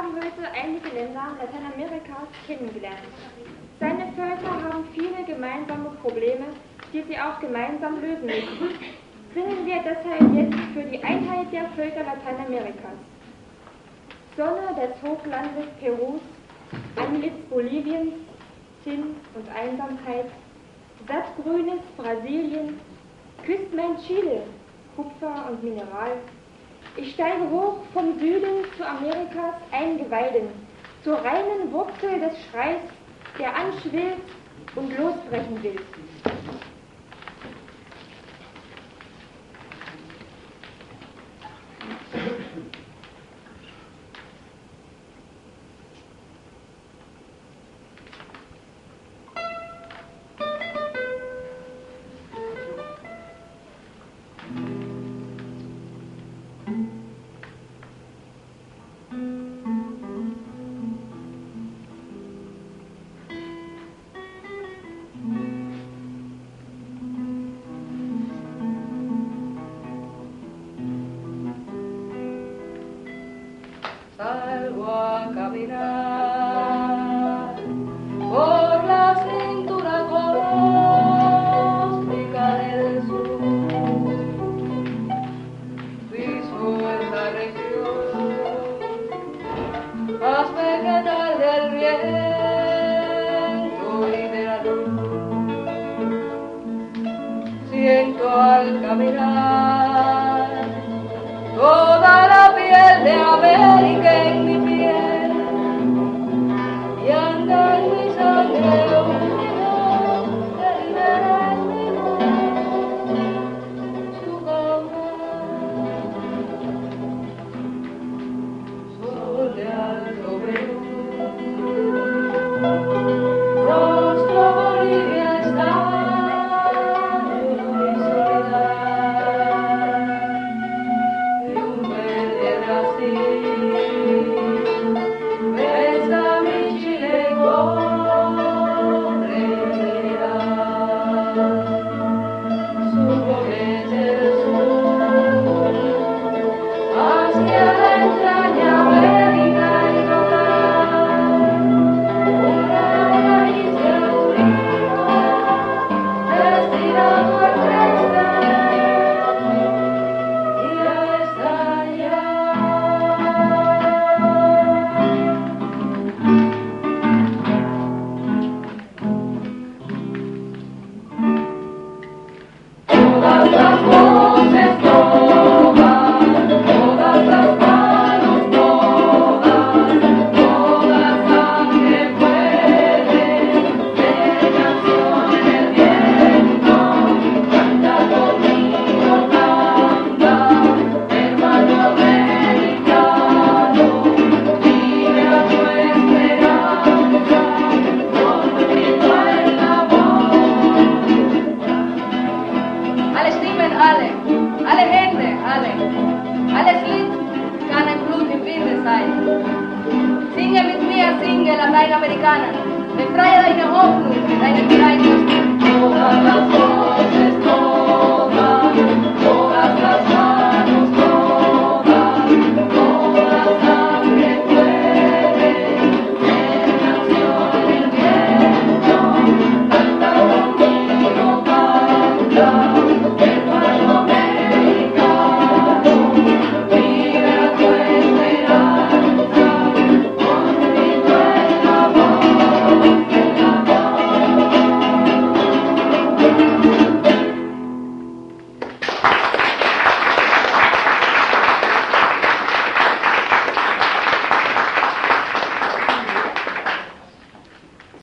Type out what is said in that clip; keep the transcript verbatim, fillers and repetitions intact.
haben heute einige Länder Lateinamerikas kennengelernt. Seine Völker haben viele gemeinsame Probleme, die sie auch gemeinsam lösen müssen. Singen wir deshalb jetzt für die Einheit der Völker Lateinamerikas. Sonne des Hochlandes Perus, Antlitz Boliviens, Sinn und Einsamkeit, sattgrünes Brasilien, küsst mein Chile, Kupfer und Mineral. Ich steige hoch vom Süden zu Amerikas Eingeweiden, zur reinen Wurzel des Schreis, der anschwillt und losbrechen will. Lateinamerikaner, befreie deine Hoffnung, deine Bereitschaft.